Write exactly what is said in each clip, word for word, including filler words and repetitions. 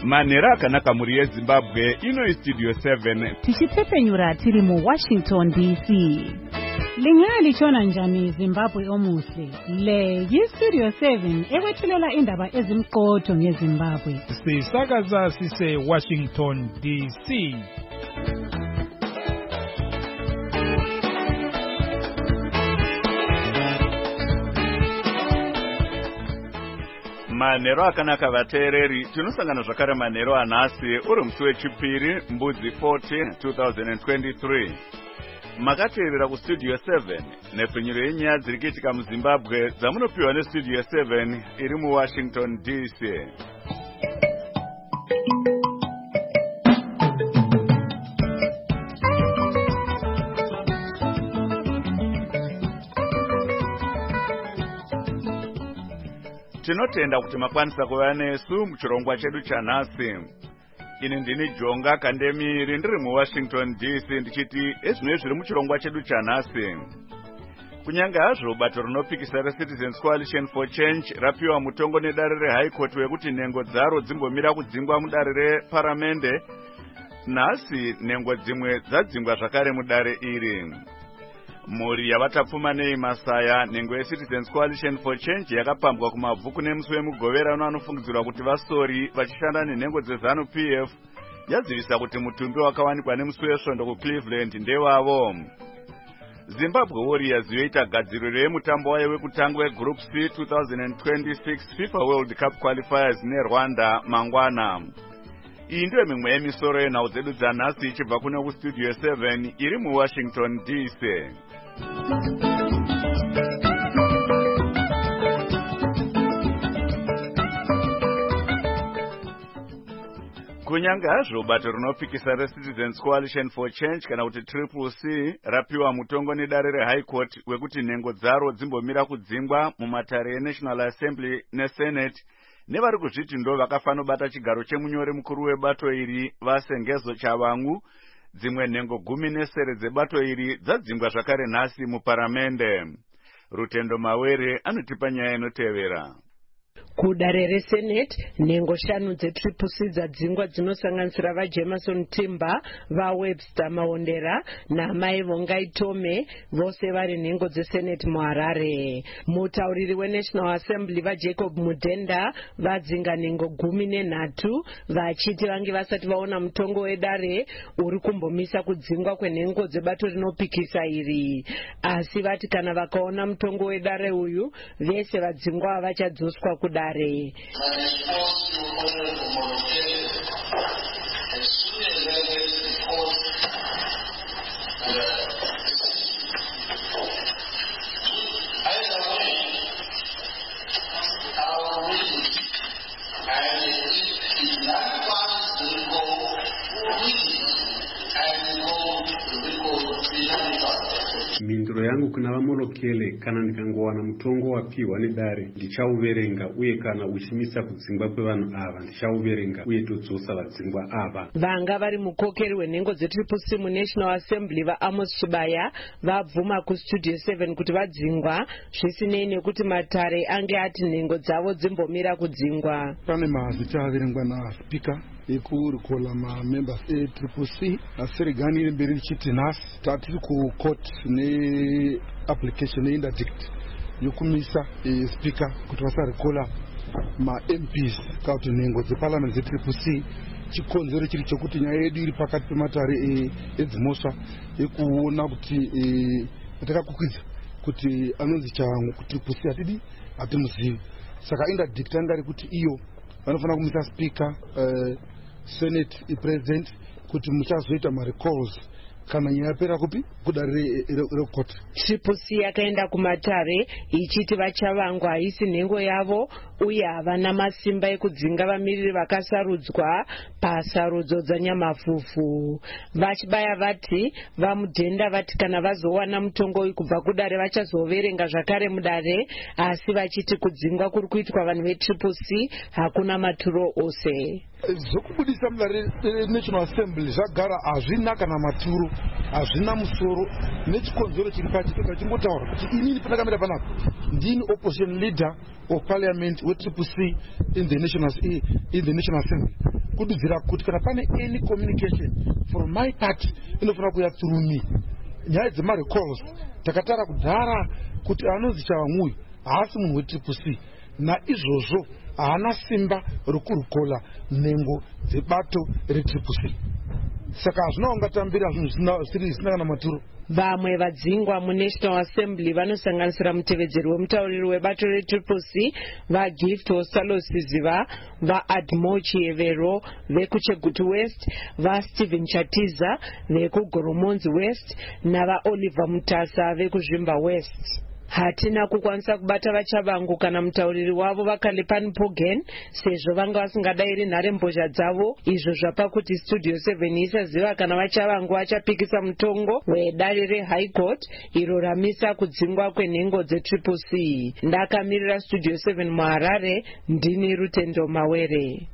Manhero akanaka muri yeZimbabwe, ino iStudio seven. Tichitepenyura tiri mu Washington D C. Lingali chona njani Zimbabwe omuhle. Le yiStudio seven ekwethulela indaba ezimqotho ngeZimbabwe. Sisakaza sise Washington D C. Manhero akanaka vateereri, tinosangana zvakare manhero anhasi uri musi wechipiri mbudzi fourteen twenty twenty-three. Makateerera kuStudio seven nepfenyuro yenyaya dziri kuitika muZimbabwe dzamunopiwa neStudio seven iri muWashington D C. Tinotenda kuti makwanisa kuva nesu muchirongwa chedu chanhasi. Ini ndini Jonga Kandemiri ndiri muWashington D C ndichiti ezvinoi zviri muchirongwa chedu chanhasi. Kunyange hazvo bato rinopikisa reCitizens Coalition for Change rapiwa mutongo nedare reHigh Court wekuti nhengo dzaro dzimbomira kudzingwa mudare reparamende, nhasi nhengo dzimwe dzadzingwa zvakare mudare iri. Mhuri yavatapfuma nei Masaya, nhengo yeCitizens Coalition for Change yakapambwa kumabvuku nemusi wemugoverano anofungidzirwa kuti vasori vachishanda nenhengo dzeZanu P F yazivisa kuti mutumbi wakawanikwa nemusi wesvondo kuCleveland ndewavo. Zimbabwe Warriors yoita gadziriro yemutambo wayo wekutanga weGroup C twenty twenty-six FIFA World Cup Qualifiers neRwanda mangwana. Iyi ndiyo mimwe yemisoro yenhau dzedu dzanhasi ichibva kune kuStudio seven iri muWashington D C. Kunyange hazvo bato rinopikisa reCitizens Coalition for Change kana kuti Triple C rapiwa mutongo nedare reHigh Court wekuti nhengo dzaro dzimbomira kudzingwa mumatare eNational Assembly neSenate nevari kuzviti ndo vakafanobata chigaro chemunyori mukuru webato iri vaSengezo Chavangu. Dzimwe nhengo gumi nesere dzebato iri dzadzingwa zvakare nhasi muparamende. Rutendo Mawere anotipa nyaya inotevera. Kudare reSenate, nhengo shanu dzeTriple C dzadzingwa dzinosanganisira vaJemerson Timber, vaWebster Maondera naMai Vongai Tome, vose vari nhengo dzeSenate muHarare. Mutauriri weNational Assembly vaJacob Mudenda vadzinga nhengo gumi nenhatu vachiti vange vasati vaona mutongo wedare uri kumbomisa kudzingwa kwenhengo dzebato rinopikisa iri. Asi vati kana vakaona mutongo wedare uyu, vese vadzingwa havachadzoswa kudare. Minduro yangu kuna vamolokele kana ndikangowana mutongo wapiwa nedare ndichauverenga, uye kana uchimisa kudzingwa kwevanhu ava ndichauverenga uye todzosa vadzingwa ava. Vanga vari mukokeri wenhengo dzeTriple C muNational Assembly vaAmos Chibaya vabvuma kuStudio seven kuti vadzingwa zvisinei nekuti matare ange ati nhengo dzavo dzimbomira kudzingwa. Pane mazita averengwa naSpeaker ekurikola mamembers eTriple C aseregani mberi richiti nhasi tatiri kucourt neapplication yeinterdict yokumisa speaker kuti vasarikola maM Ps kuti nhengo dzeparliament dzeTriple C. Chikonzero chiri chokuti nyaya yedu iri pakati pematare edzimosva yekuona kuti takakukwidza kuti anonzi Chavangu kuTriple C hatidi hatimuzivi, saka interdict anga ari kuti iyo vanofanira kumisa speaker uh, Senate ipresident kuti muchazoita marecalls kana nyaya yapera kupi kudare rekoti. Triple C yakaenda kumatare ichiti vaChavangu haisi nhengo yavo uye havana masimba ekudzinga vamiriri vakasarudzwa pasarudzo dzanyamafufu. Vachibaya vati vaMudenda vati kana vazowana mutongo uyu kubva kudare vachazoverenga zvakare mudare, asi vachiti kudzingwa kuri kuitwa vanhu veTriple C hakuna maturo ose. Zvokubudisa mudare National Assembly zvagara hazvina kana maturo, hazvina musoro. Nechikonzero chiri pachipeka chingotaura kuti inini pandakamira panapa ndini opposition leader of parliament weTriple C in the National in the National Assembly. kududzira kuti kana pane any communication from my part inofanira kuya through me. Nyaya dzemarecalls takatara kudhara kuti anonzi Chavamui haasi munhu wetriple C naizvozvo haana simba rokurukola nhengo dzebato retriple C. Saka hazvina ungatambira zvinhu zvisina kana maturo. Vamwe vadzingwa muNational Assembly vanosanganisira mutevedzeri wemutauriri webato retriple C vaGift Osalo-Siziva, vaAdmo Chievero vekuChegutu West, vaStephen Chatiza vekugoromonzi West navaOliver Mutasa vekuzvimba West. Hatina kukwanisa kubata vachavangu kana mutauriri wavo vaKalepani Pogen sezvo vanga vasingadairi nharembozha dzavo, izvo zvapa kuti Studio seven isaziva kana vachavangu vachapikisa mutongo wedare reHigh Court iro ramisa kudzingwa kwenhengo dzetriple C. Ndakamirira Studio seven muHarare, ndini Rutendo Mawere.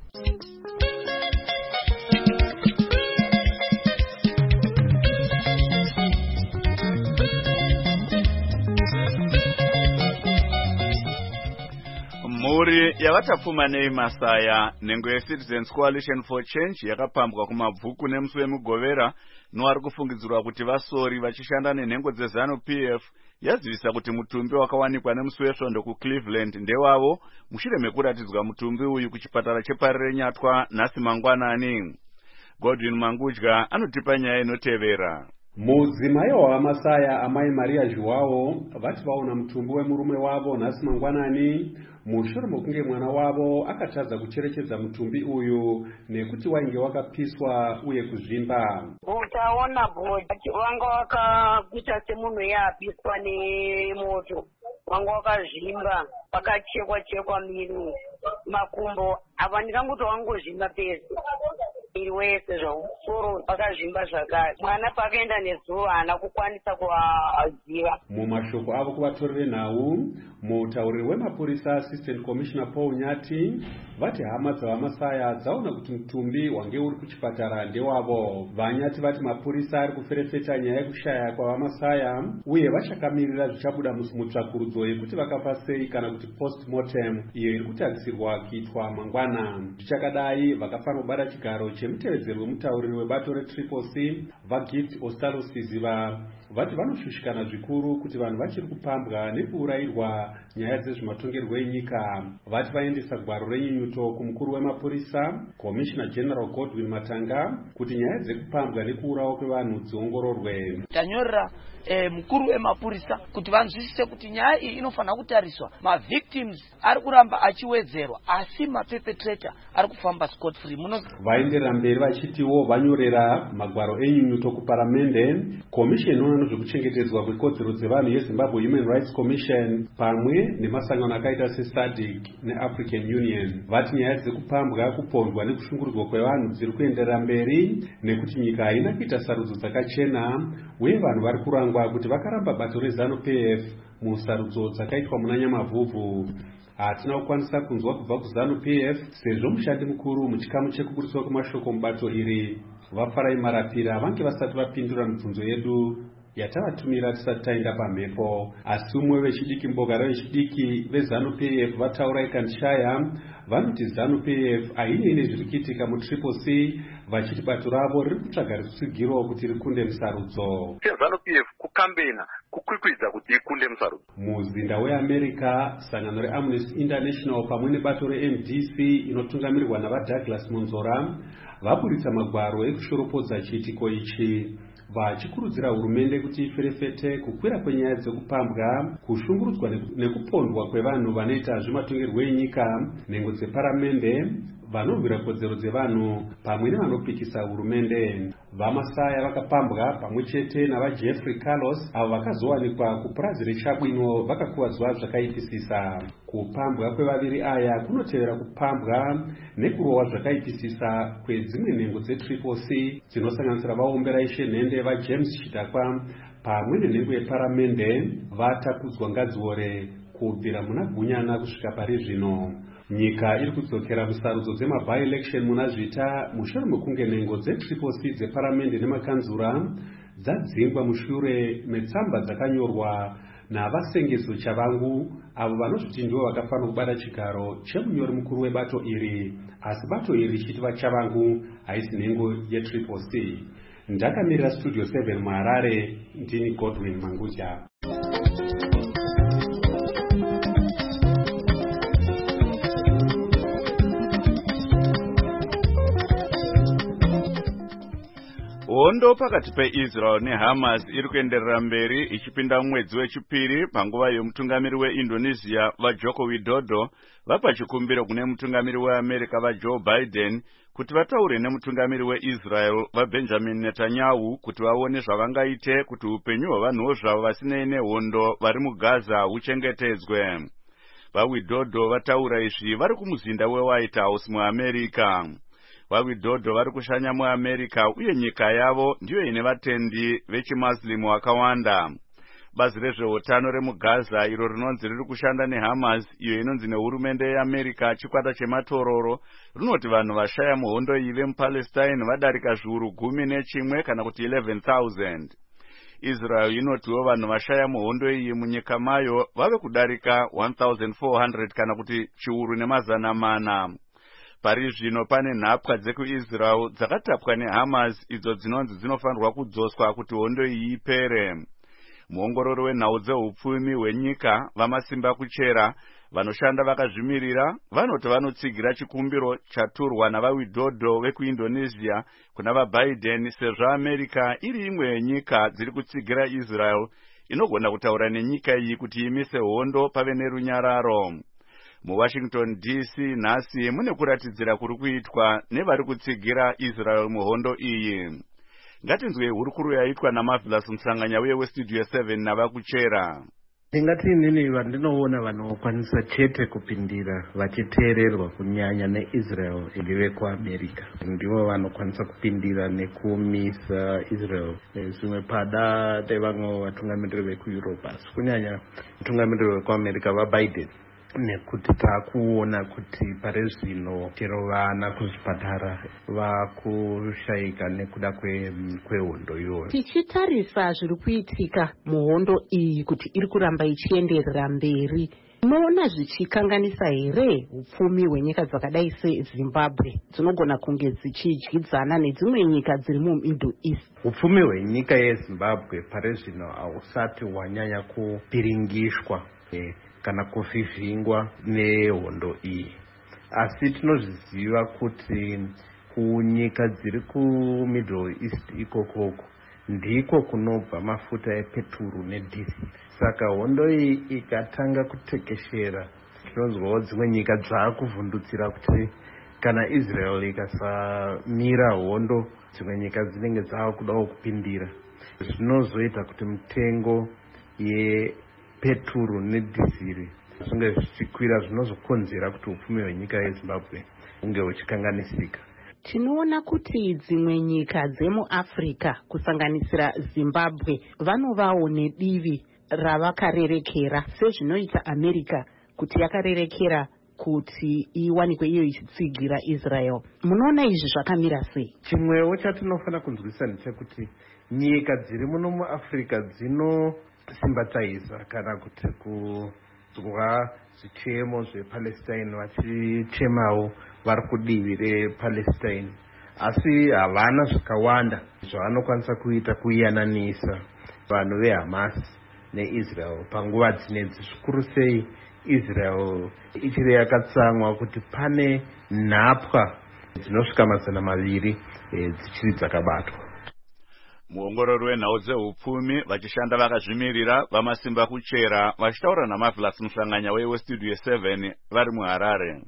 Mhuri yavatapfuma nei Masaya, nhengo yeCitizens Coalition for Change yakapambwa kumabvuku nemusi wemugovera noari kufungidzirwa kuti vasori vachishanda nenhengo dzeZanu-P F yazivisa kuti mutumbi wakawanikwa nemusi wesvondo kuCleveland ndewavo mushure mekuratidzwa mutumbi uyu kuchipatara cheParire Nyatwa nhasi mangwanani. Godwin Mangudya anotipa nyaya inotevera. Mudzimai waMasaya amai Maria Joao vati vaona mutumbi wemurume wavo nhasi mangwanani mushure mokunge mwana wavo akatadza kucherechedza mutumbi uyu nekuti wainge wakapiswa uye kuzvimba. Utaona bhodhi wanga wakakuita semunhu yapiswa nemoto, wanga wakazvimba, wakachekwa chekwa miri, makumbo apa ndikangoti wangozvimba pese iri wese zvausoro wakazvimba zvakare. Mwana pakaenda nezuva haana kukwanisa kuvaziva. Mumashoko avo kuvatori venhau, mutauriri wemapurisa Assistant Commissioner Paul Nyati vati hama dzavaMasaya dzaona kuti mutumbi wange uri kuchipatara ndewavo. Vanyati vati mapurisa ari kuferefeta nyaya yekushaya kwavaMasaya uye vachakamirira zvichabuda mutsvakurudzo yekuti vakafa sei kana kuti post-mortem iyo iri kutarisirwa kuitwa mangwana. Zvichakadai vakafanira kubata chigaro chemutevedzeri wemutauriri webato retriple C vaGift Osalo-Siziva vati vanoshushikana zvikuru kuti vanhu vachiri kupambwa nekuurayirwa nyaya dzezvematongerwo enyika. Vati vaendesa gwaro renyunyuto kumukuru wemapurisa Commissioner General Godwin Matanga kuti nyaya dzekupambwa nekuurawa kwevanhu dziongororwe. Tanyorera eh, mukuru wemapurisa kuti vanzwisise kuti nyaya iyi inofanira kutariswa. Mavictims ari kuramba achiwedzerwa asi maperpetrator ari kufamba scot free. Muno vaenderera mberi vachitiwo vanyorera magwaro enyunyuto kuparamende komisheni nezvekuchengetedzwa kwekodzero dzevanhu yeZimbabwe Human Rights Commission pamwe nemasangano akaita seSADC neAfrican Union. Vati nyaya dzekupambwa, kupondwa nekushungurudzwa kwevanhu dziri kuenderera mberi nekuti nyika haina kuita sarudzo dzakachena uye vanhu vari kurangwa kuti vakaramba bato reZanu-P F musarudzo dzakaitwa muna Nyamavhuvhu. Hatina kukwanisa kunzwa kubva kuZanu-P F sezvo mushandi mukuru muchikamu chekuburiswa kwemashoko mubato iri vafarai marapira vange vasati vapindura mibvunzo yedu yatavatumira tisati taenda pamhepo. Asi umwe vechidiki mbogara vechidiki veZanu-P F vataura ikandishaya vanoti ZANU-P F haine nezviri kuitika mutriple C vachiti bato ravo riri kutsvaga rutsigiro kuti rikunde musarudzo. ZANU-P F kukambena kukwikwidza kuti ikunde musarudzo. Muzinda weAmerica, sangano reAmnesty International pamwe nebato reM D C inotungamirirwa navaDouglas Monzora vaburitsa magwaro ekushoropodza chiitiko ichi vachikurudzira hurumende kuti iferefete kukwira kwenyaya dzekupambwa, kushungurudzwa nekupondwa kwevanhu vanoita zvematongerwo enyika, nhengo dzeparamende, vanorwira kodzero dzevanhu pamwe nevanopikisa hurumende. VaMasaya vakapambwa pamwe chete navaJeffrey Carlos avo vakazowanikwa kupurazi reChabwino vakakuwadzwa zvakaipisisa. Kupambwa kwevaviri aya kunotevera kupambwa nekurohwa zvakaipisisa kwedzimwe nhengo dzetriple C dzinosanganisira vaombera ishe nhende vaJames Chidakwa pamwe nenhengo yeparamende vatakudzwa ngadziore kubvira muna Gunyana kusvika pari zvino. Nyika iri kudzokera musarudzo dzema-by-election muna Zvita mushure mekunge nhengo dzetriple C dzeparamende nemakanzura dzadzingwa mushure metsamba dzakanyorwa navasengeso chavangu avo vanozviti ndivo vakafanira kubata chigaro chemunyori mukuru webato iri, asi bato iri richitiva chavangu haisi nhengo yetriple c. Ndakamirira studio seven muHarare, ndini Godwin Manguja. Hondo pakati peIsrael neHamas iri kuenderera mberi ichipinda mwedzi wechipiri panguva yomutungamiri weIndonesia vaJoko Widodo vapa chikumbiro kune mutungamiri weAmerica vaJoe Biden kuti vataure nemutungamiri weIsrael vaBenjamin Netanyahu kuti vaone zvavangaite kuti upenyu hwavanhuwo zvavo vasinei nehondo vari muGaza huchengetedzwe. VaWidodo vataura izvi vari kumuzinda weWhite House muAmerica. VaWidodo vari kushanya muAmerica uye nyika yavo ndiyo ine vatendi vechimuslimu vakawanda. Bazi rezveutano remuGaza iro rinonzi riri kushanda neHamas iyo inonzi nehurumende yeAmerica chikwata chematororo rinoti vanhu vashaya muhondo iyi vemuPalestine vadarika zviuru gumi nechimwe kana kuti eleven thousand. Israel inotiwo vanhu vashaya muhondo iyi munyika mayo vave kudarika one thousand four hundred kana kuti chiuru nemazana mana. Pari zvino pane nhapwa dzekuIsrael dzakatapwa neHamas idzo dzinonzi dzinofanirwa kudzoswa kuti hondo iyi ipere. Muongorori wenhau dzeupfumi hwenyika vamasimba kuchera vanoshanda vakazvimirira vanoti vanotsigira chikumbiro chaturwa navaWidodo vekuIndonesia kuna vaBiden sezvo America iri imwe yenyika dziri kutsigira Israel inogona kutaura nenyika iyi kuti imise hondo pave nerunyararo. MuWashington D C nhasi mune kuratidzira kuri kuitwa nevari kutsigira Israel muhondo iyi. Ngatinzwe hurukuru yaitwa naMarvelous Msanganya uye westudio seven navakuchera. Ndingati inini vandinoona vanokwanisa chete kupindira vachiteererwa kunyanya neIsrael ili vekuAmerica. Ndivo vanokwanisa kupindira nekumisa Israel. Zvimwe pada tevamwe vatungamiriri vekuEurope, asi kunyanya vatungamiriri vekuAmerica vaBiden. Nekuti takuona kuti pare zvino chero vana kuzvipatara vakushayika nekuda kwehondo iyoyo. Tichitarisa zviri kuitika muhondo iyi kuti iri kuramba ichienderera mberi, munoona zvichikanganisa here upfumi hwenyika dzakadai seZimbabwe dzinogona kunge dzichidyidzana nedzimwe nyika dziri muMiddle East? Upfumi hwenyika yeZimbabwe pare zvino hausati hwanyanya kupiringishwa kana kuvhivhingwa nehondo iyi, asi tinozviziva kuti kunyika dziri kuMiddle East ikokoko ndiko kunobva mafuta epeturu nedhizili. Saka hondo iyi ikatanga kutekeshera, tinonzwawo dzimwe nyika dzakuvhundutsira kuti kana Israel ikasamira hondo dzimwe nyika dzinenge dzakudawo kupindira. Zvinozoita kuti mitengo ye peturu nedhizili zvinge zvichikwira, zvinozokonzera kuti upfumi hwenyika yeZimbabwe unge huchikanganisika. Tinoona kuti dzimwe nyika dzemuAfrica kusanganisira Zimbabwe vanovawo nedivi ravakarerekera sezvinoita America kuti yakarerekera kuti iwanikwe iyo ichitsigira Israel. Munoona izvi zvakamira sei? Chimwewo chatinofanira kunzwisisa ndechekuti nyika dziri muno muAfrica dzino sympathize kana kuti kuzwa zvichemo zvePalestine vachichemawo vari kudivi rePalestine, asi havana zvakawanda zvavanokwanisa kuita kuyananisa vanhu veHamas neIsrael panguva dzinedzi. Zvikuru sei Israel ichiri yakatsamwa kuti pane nhapwa dzinosvika mazana maviri dzichiri dzakabatwa. Muongorori wenhau dzeupfumi vachishanda vakazvimirira vamasimba kuchera vachitaura naMarvelous Msanganya westudio seven vari muHarare.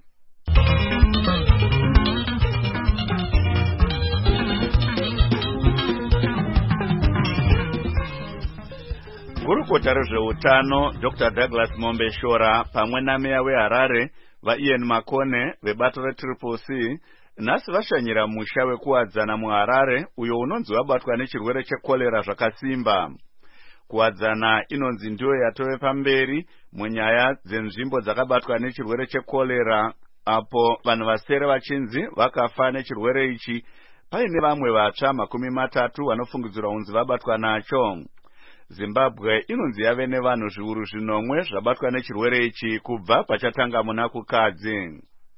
Gurukota rezveutano Doctor Douglas Mombeshora pamwe nameya weHarare vaIan Makone vebato retriple C nhasi vashanyira musha wekuwadzana muHarare uyo unonzi wabatwa nechirwere chekolera zvakasimba. Kuwadzana inonzi ndiyo yatove pamberi munyaya dzenzvimbo dzakabatwa nechirwere chekolera, apo vanhu vasere vachinzi vakafa nechirwere ichi paine vamwe vatsva makumi matatu vanofungidzirwa kunzi vabatwa nacho. Zimbabwe inonzi yave nevanhu zviuru zvinomwe zvabatwa nechirwere ichi kubva pachatanga muna kukadzi.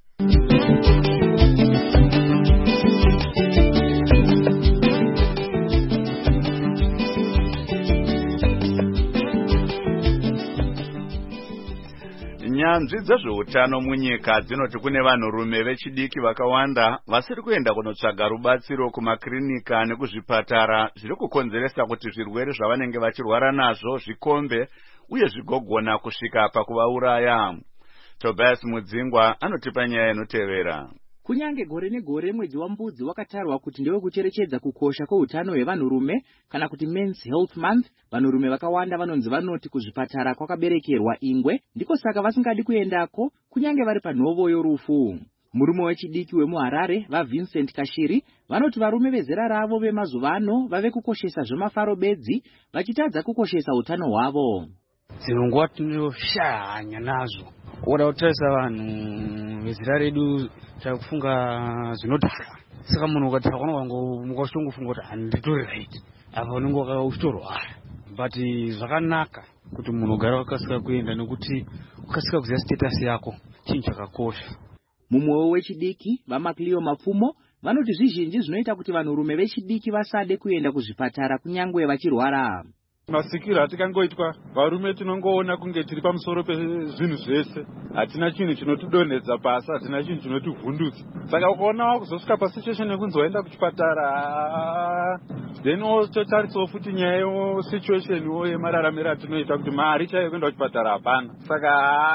Nyanzvi dzezveutano munyika dzinoti kune vanhurume vechidiki vakawanda vasiri kuenda kunotsvaga rubatsiro kumakirinika nekuzvipatara zviri kukonzeresa kuti zvirwere zvavanenge vachirwara nazvo zvikombe uye zvigogona kusvika pakuvauraya. Tobias Mudzingwa anotipa nyaya inotevera. Kunyange gore negore mwedzi wambudzi wakatarwa kuti ndewe kucherechedza kukosha kweutano hwevanhurume kana kuti Men's Health Month, vanhurume vakawanda vanonzi vanoti kuzvipatara kwakaberekerwa ingwe, ndiko saka vasingadi kuendako kunyange vari panhovo yorufu. Murume wechidiki wemuHarare vaVincent Kashiri vanoti varume vezera ravo vemazuva ano vave kukoshesa zvemafaro bedzi vachitadza kukoshesa utano hwavo. Dzimwe nguva tinoshaya hanya nazvo. Oda kutarisa vanhu vezera redu takufunga zvinodhaka. Saka munhu ukataka unongofunga kuti handitori right. Apa unenge uchitorwara. But zvakanaka kuti munhu ugare wakasika kuenda nekuti ukasika kuziva status yako chinhu chakakosha. Mumwewo wechidiki vaMacleo Mapfumo vanoti zvizhinji zvinoita kuti vanhurume vechidiki vasade kuenda kuzvipatara kunyangwe vachirwara. Masikiro atikangoitwa varume tinongoona kunge tiri pamusoro pezvinhu zvese, hatina chinhu chinotidonhedza pasi, hatina chinhu chinotivhundutsa. Saka ukaona wakuzosvika pasituation yekunzi waenda kuchipatara, then totaritsawo futi nyaya yesituation yemararamiro atinoita kuti mari chaiyo kuenda kuchipatara hapana. Saka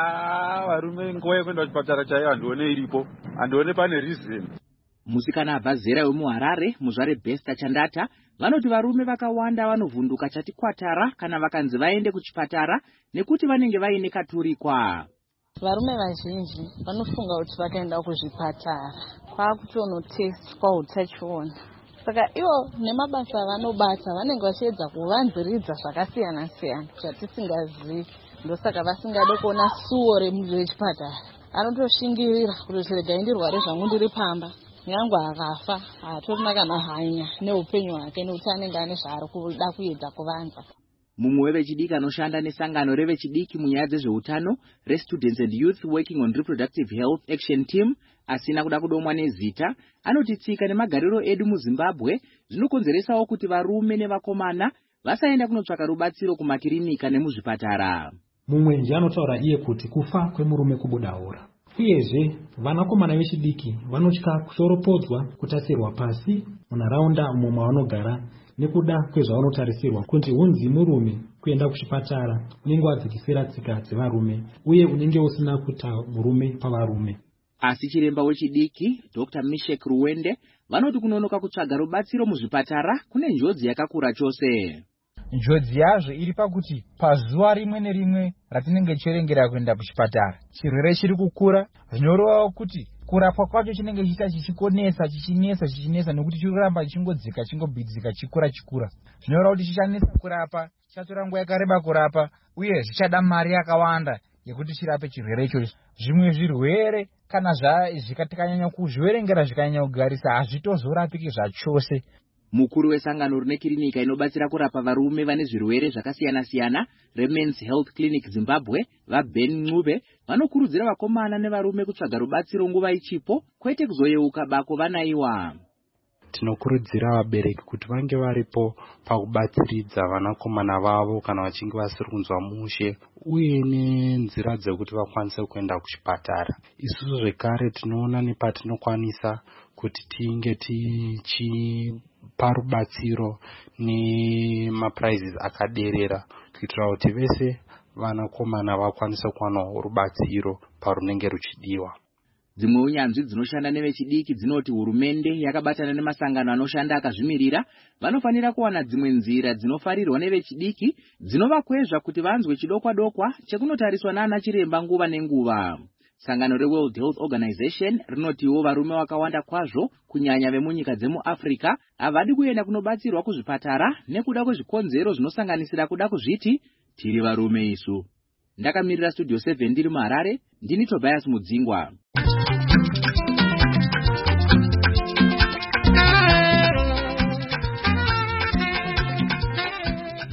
varume nguva yekuenda kuchipatara chaiyo handione iripo, handione pane reason. Musikana abva zera wemuHarare muzvare Besta Chandata vanoti varume vakawanda vanovhunduka chati kwatara kana vakanzi vaende kuchipatara nekuti vanenge vaine katurikwa. Varume vazhinji vanofunga kuti vakaenda kuzvipatara kwakutonotestwa utachiona. Saka ivo nemabasa vanobata vanenge vachiedza kuvanziridza zvakasiyana siyana zvatisingazivi, ndosaka vasingade kuona suwo remunhu wechipatara. Anotoshingirira kuti zvirega indirware zvangu ndiri pamba. Nyangwa akafa hatorina kana hanya neupenyu hwake nekuti anenge ane zvaari kuda kuita kuvanza. Mumwe wevechidiki anoshanda nesangano revechidiki munyaya dzezveutano reStudents and Youth Working on Reproductive Health Action Team asina kuda kudomwa nezita anoti tsika nemagariro edu muZimbabwe zvinokonzeresawo kuti varume nevakomana vasaenda kunotsvaka rubatsiro kumakirinika nemuzvipatara. Mumwenje anotaura iye kuti kufa kwemurume kubudaura. Uyezve vanakomana vechidiki vanotya kushoropodzwa, kutasirwa pasi munharaunda umo mavanogara nekuda kwezvavanotarisirwa kuti hunzi murume kuenda kuchipatara unenge wadzikisira tsika dzevarume uye unenge usina kuita murume pavarume. Asi chiremba wechidiki Doctor Mishek Ruwende vanoti kunonoka kutsvaga rubatsiro muzvipatara kune njodzi yakakura chose. Njodzi yazvo iri pakuti pazuva rimwe nerimwe ratinenge tichirengera kuenda kuchipatara chirwere chiri kukura, zvinoreva kuti kurapwa kwacho chinenge chiita chichikonesa chichinesa chichinesa nekuti chiri kuramba chingodzika chingobidzika chikura chikura. Zvinoreva kuti chichanesa kurapa, chichatora nguva yakareba kurapa uye zvichada mari yakawanda yekuti chirape chirwere ichocho. Zvimwe zvirwere kana zvikanyanya kuzviverengera zvikanyanya kugarisa hazvitozorapiki zvachose. Mukuru wesangano rine kirinika inobatsira kurapa varume vane zvirwere zvakasiyana siyana reMen's Health Clinic Zimbabwe vaBen Ncube vanokurudzira vakomana nevarume kutsvaga rubatsiro nguva ichipo kwete kuzoyeuka bako vanaiwa. Tinokurudzira vabereki kuti vange varipo pakubatsiridza vanakomana vavo kana vachinge vasiri kunzwa mushe uye nenzira dzekuti vakwanise kuenda kuchipatara. Isusu zvekare tinoona nepatinokwanisa kuti tinge tichipa rubatsiro nemaprizes akaderera kuitira kuti vese vanakomana vakwanise kuwana rubatsiro parunenge ruchidiwa. Dzimwe unyanzvi dzinoshanda nevechidiki dzinoti hurumende yakabatana nemasangano anoshanda akazvimirira vanofanira kuwana dzimwe nzira dzinofarirwa nevechidiki dzinovakwezva kuti vanzwe chidokwa dokwa chekunotariswa nana chiremba nguva nenguva. Sangano reWorld Health Organization rinotiwo varume vakawanda kwazvo kunyanya vemunyika dzemuAfrica havadi kuenda kunobatsirwa kuzvipatara nekuda kwezvikonzero zvinosanganisira kuda kuzviti tiri varume isu. Ndakamirira Studio seven ndiri muHarare, ndini Tobias Mudzingwa.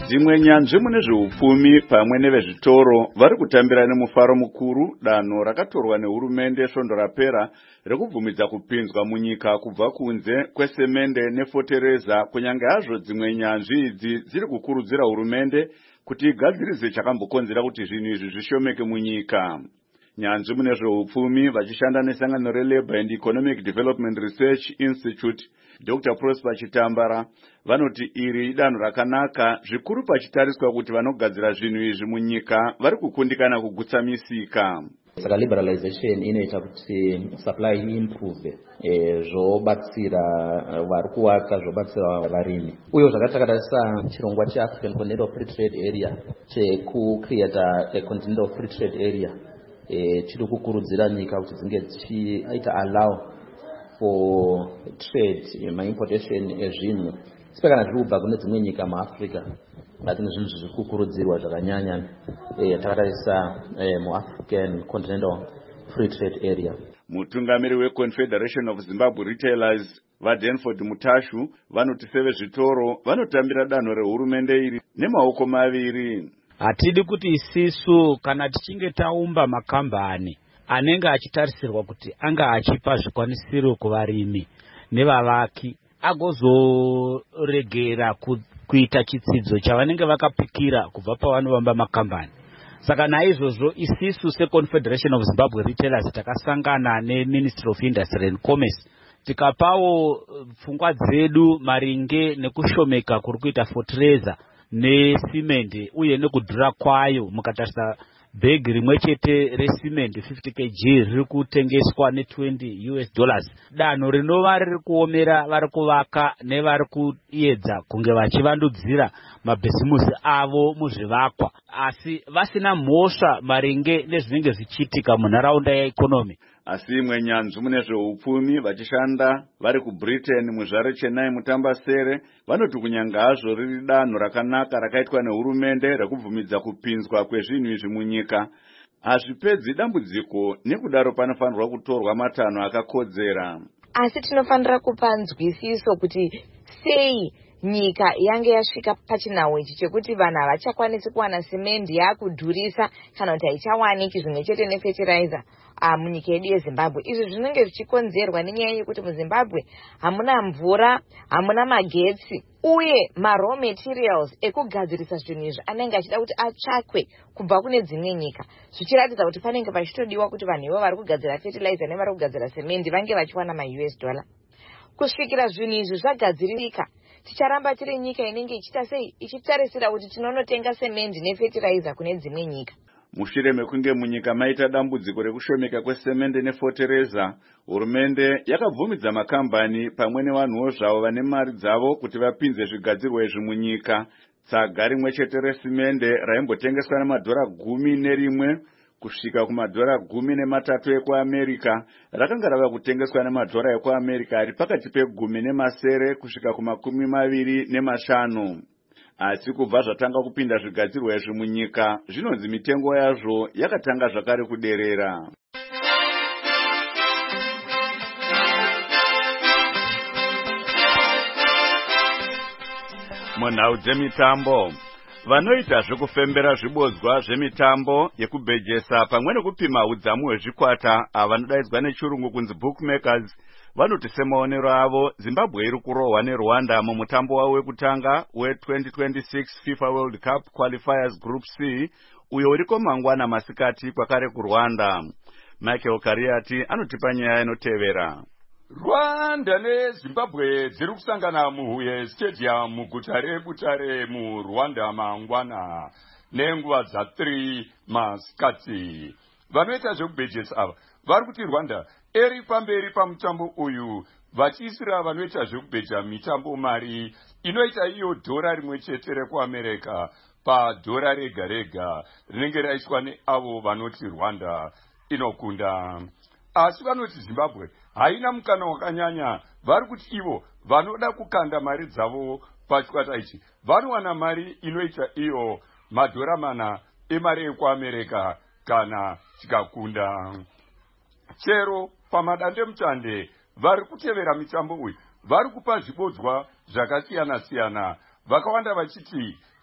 dzimwe nyanzvi mune zveupfumi pamwe nevezvitoro vari kutambira nemufaro mukuru danho rakatorwa nehurumende svondo rapera rekubvumidza kupinzwa munyika kubva kunze kwesemende nefotereza, kunyange hazvo dzimwe nyanzvi idzi dziri kukurudzira hurumende kuti igadzirise chakambokonzera kuti zvinhu izvi zvishomeke munyika. Nyanzvi mune zveupfumi vachishanda nesangano reLabour and Economic Development Research Institute Doctor Prosper Chitambara vanoti iri idanho rakanaka zvikuru pachitariswa kuti vanogadzira zvinhu izvi munyika vari kukundikana kugutsa misika. Saka liberalization inoita kuti supply improve e, zvobatsira vari kuvaka zvobatsira varimi uye zvakatakatarisa chirongwa cheAfrican Continental Free Trade Area chekucreata a Continental Free Trade Area e, chiri kukurudzira nyika kuti dzinge dzichiita allow for trade maimportation ezvinhu sipe kana zviri kubva kune dzimwe nyika muAfrica lakini zvinhu zviri kukurudzirwa zvakanyanya e, takatarisa e, muAfrican Continental Free Trade Area. Mutungamiri weConfederation of Zimbabwe Retailers vaDenford Mutashu vanoti sevezvitoro vanotambira danho rehurumende iri nemaoko maviri. Hatidi kuti isisu kana tichinge taumba makambani anenge achitarisirwa kuti anga achipa zvikwanisiro kuvarimi nevavaki agozoregera kuita chitsidzo chavanenge vakapikira kubva pavanovamba makambani. Saka naizvozvo isisu seConfederation of Zimbabwe Retailers takasangana neMinistry of Industry and Commerce tikapawo pfungwa dzedu maringe nekushomeka kuri kuita fotereza nesimende uye nekudhura kwayo. Mukatarisa bhegi rimwe chete resimende fifty kilograms riri kutengeswa ne twenty US dollars. Danho rinova riri kuomera vari kuvaka nevari kuedza kunge vachivandudzira mabhizimusi avo muzvivakwa asi vasina mhosva maringe nezvinenge zvichiitika munharaunda yeikonomi. Asi imwe nyanzvi mune zveupfumi vachishanda vari kuBritain muzvare Chennai Mutambasere vanoti kunyanga hazvo riri danho rakanaka rakaitwa nehurumende rekubvumidza kupinzwa kwezvinhu izvi munyika hazvipedzi dambudziko, nekudaro panofanirwa kutorwa matanho akakodzera. Asi tinofanira kupa nzwisiso kuti sei nyika yange yasvika pachinhau ichi chekuti vanhu havachakwanisi kuwana simendi yakudhurisa kana kuti haichawaniki zvimwe chete nefertilizer uh, munyika yedu yeZimbabwe. Izvi zvinenge zvichikonzerwa nenyaya yekuti muZimbabwe hamuna mvura, hamuna magetsi uye maraw materials ekugadzirisa zvinhu izvi anenge achida kuti atsvakwe kubva kune dzimwe nyika, zvichiratidza kuti panenge pachitodiwa kuti vanhu ivo vari kugadzira fertilizer nevari kugadzira semendi vange vachiwana ma-US dollar. Kusvikira zvinhu izvi zvagadzirika ticharamba tiri nyika inenge ichita sei ichitarisira kuti tinonotenga semendi nefertilizer kune dzimwe nyika. Mushure mekunge munyika maita dambudziko rekushomeka kwesemende nefotereza, hurumende yakabvumidza makambani pamwe nevanhuwo zvavo vane mari dzavo kuti vapinze zvigadzirwa izvi munyika. Tsaga rimwe chete resimende raimbotengeswa nemadhora gumi nerimwe kusvika kumadhora gumi nematatu ekuAmerika rakanga rava kutengeswa nemadhora ekuAmerika ari pakati pegumi nemasere kusvika kumakumi maviri nemashanu. Asi kubva zvatanga kupinda zvigadzirwa izvi munyika, zvinonzi mitengo yazvo yakatanga zvakare kuderera. Munhau dzemitambo, vanoita zvekufembera zvibodzwa zvemitambo yekubhejesa pamwe nekupima udzamu hwezvikwata avanodaidzwa nechirungu kunzi bookmakers vanoti semaonero avo Zimbabwe iri kurohwa neRwanda mumutambo wavo wekutanga we-twenty twenty-six FIFA World Cup Qualifiers Group C uyo uriko mangwana masikati kwakare kuRwanda. Michael Kariati anotipa nyaya inotevera. Rwanda neZimbabwe dziri kusangana muHuye Stadium muguta reButare muRwanda mangwana nenguva dza three masikati. Vanoita zvekubhejesa ava vari kuti Rwanda eri pamberi pamutambo uyu vachiisira vanoita zvekubheja mitambo mari inoita iyo dhora rimwe chete rekuAmerika padhora rega rega rinenge raiswa neavo vanoti Rwanda inokunda. Asi vanoti Zimbabwe haina mukana wakanyanya, vari kuti ivo vanoda kukanda mari dzavo pachikwata ichi vanowana mari inoita iyo madhora mana emari ekuAmerika kana chikakunda. Chero pamadande mutande vari kutevera mitambo uyu vari kupa zvibodzwa zvakasiyana siyana, vakawanda vachiti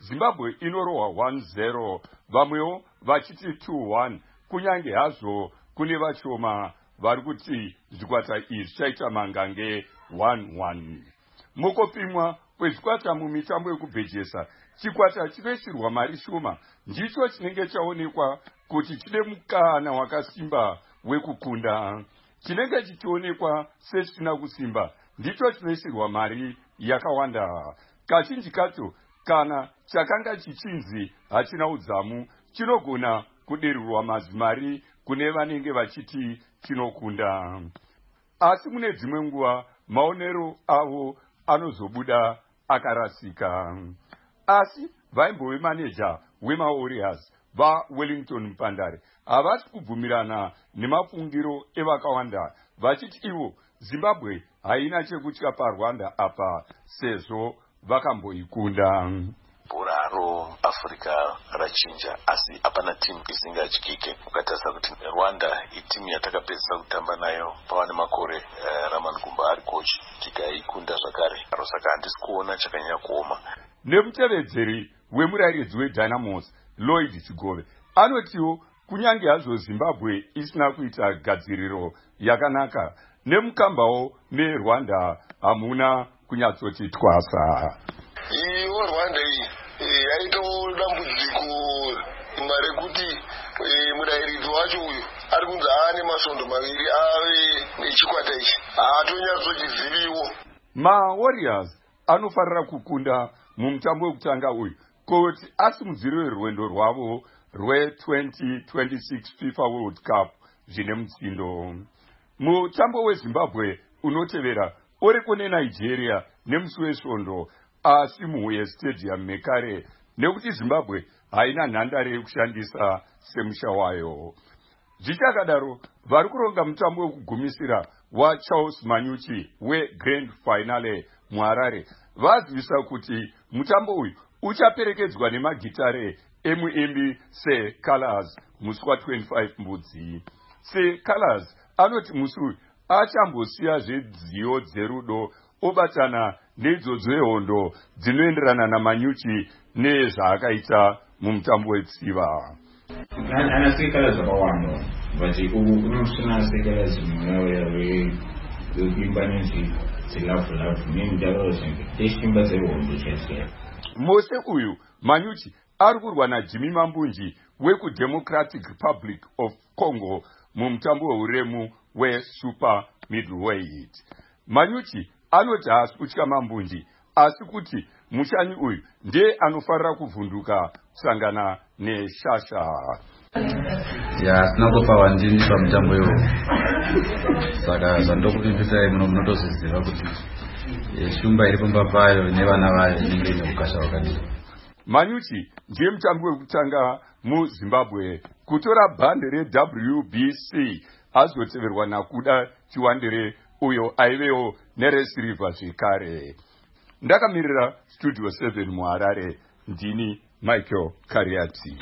Zimbabwe inorohwa one zero, vamwewo vachiti two one, kunyange hazvo kune vashoma vari kuti zvikwata izvi zvichaita mangange one one. Mukupimwa kwezvikwata mumitambo yekubhejesa, chikwata chinoisirwa mari shoma ndicho chinenge chaonekwa kuti chine mukana wakasimba wekukunda. Chinenge chichionekwa sechisina kusimba ndicho chinoisirwa mari yakawanda. Kazhinji kacho kana chakanga chichinzi hachina udzamu chinogona kuderurwa mazimari kune vanenge vachiti chinokunda. Asi mune dzimwe nguva maonero avo anozobuda akarasika. Asi vaimbove maneja wemaWarriors vaWellington Mpandare havasi kubvumirana nemafungiro evakawanda, vachiti ivo Zimbabwe haina chekutya paRwanda apa sezvo vakamboikunda. Bhora Africa rachinja, asi hapana timu isingatyike. Ukatarisa kuti Rwanda itimu yatakapedzisa kutamba nayo pava nemakore uh, Raman Gumba ari coach, tikaikunda zvakare. Saka handisi kuona chakanyanya kuoma. Nemutevedzeri wemurairidzi weDynamos Lloyd Chigove anotiwo kunyange hazvo Zimbabwe isina kuita gadziriro yakanaka, nemukambawo neRwanda hamuna kunyatsoti twasa. Iwo Rwanda iyi yaito dambudziko marekuti murairidzi wacho uyu ari kunzi aane masondo maviri ave nechikwata ichi haatonyatsochiziviwo. MaWarriors anofarira kukunda mumutambo wekutanga uyu kuti asimudzire rwendo rwavo rwe-twenty twenty-six FIFA World Cup zvine mutsindo. Mutambo weZimbabwe unotevera uri kune Nigeria nemusi wesvondo, asi muHuye Stadium mekare nekuti Zimbabwe haina nhandare yekushandisa semusha wayo. Zvichakadaro vari kuronga mutambo wekugumisira waCharles Manyuchi weGrand Finale muHarare vazivisa kuti mutambo uyu uchaperekedzwa nemagitare emuimbi seColors musi wa-twenty-five mbudzi. seColors anoti musi uyu achambosiya zvedziyo dzerudo obatana neidzodzo yehondo dzinoenderana naManyuchi nezvaakaita mumutambo wetsiva. Anasikala zvakawanda but unosina sikala zimwe wekuimba nezi zilafu lafu nemudaro zvinge teshimba zehondo chese. Mose uyu Manyuchi ari kurwa naJimmy Mambunji wekuDemocratic Republic of Congo mumutambo weuremu weSuper Middleweight. Manyuchi anoti haasi kutya Mambunji, asi kuti mushanyi uyu ndiye anofarira kuvhunduka kusangana neshasha. Ya sinakupa wanjini pamutambo iwo, saka zvandokuvimbisai muno munotozviziva kuti shumba iri pamba payo nevana vayo inenge ine ukasha wakadii. Manyuchi ndiye mutambo wekutanga muZimbabwe kutora bhande reW B C azoteverwa nakuda Chiwandere uyo aivewo neresirivha zvekare. Ndakamirira Studio seven muHarare, ndini Michael Kariati.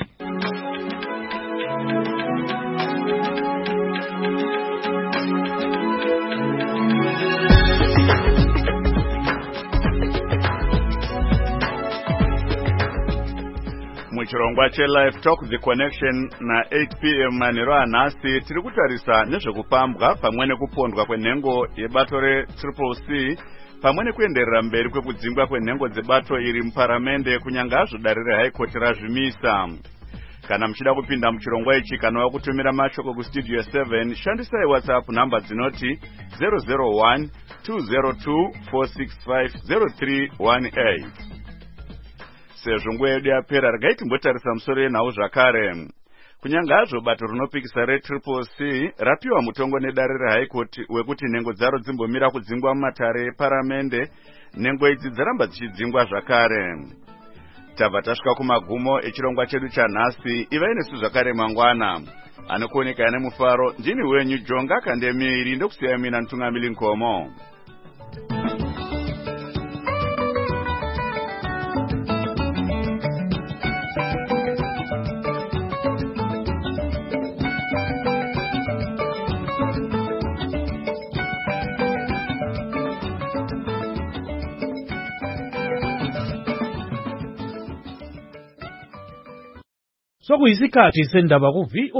Muchirongwa cheLive Talk The Connection na eight p m manheru anhasi tiri kutarisa nezvekupambwa pamwe nekupondwa kwenhengo yebato reTriple C pamwe nekuenderera mberi kwekudzingwa kwenhengo dzebato iri muparamende kunyange hazvo dare reHigh Court razvimisa. Kana muchida kupinda muchirongwa ichi kana wakutumira mashoko kustudio seven, shandisai WhatsApp namba dzinoti zero zero one two zero two four six five zero three one eight. Sezvo nguva yedu yapera, regai timbotarisa musoro yenhau zvakare. Kunyange hazvo bato rinopikisa reTriple C rapiwa mutongo nedare reHigh Court wekuti nhengo dzaro dzimbomira kudzingwa mumatare eparamende, nhengo idzi dzaramba dzichidzingwa zvakare. Tabva tasvika kumagumo echirongwa chedu chanhasi. Ivai nesu zvakare mangwana. Anokuoneka ane mufaro, ndini wenyu Jonga Kandemiri, ndokusiyai mina Ntungamili Nkomo. sokuyisikhathi sendaba ku-V O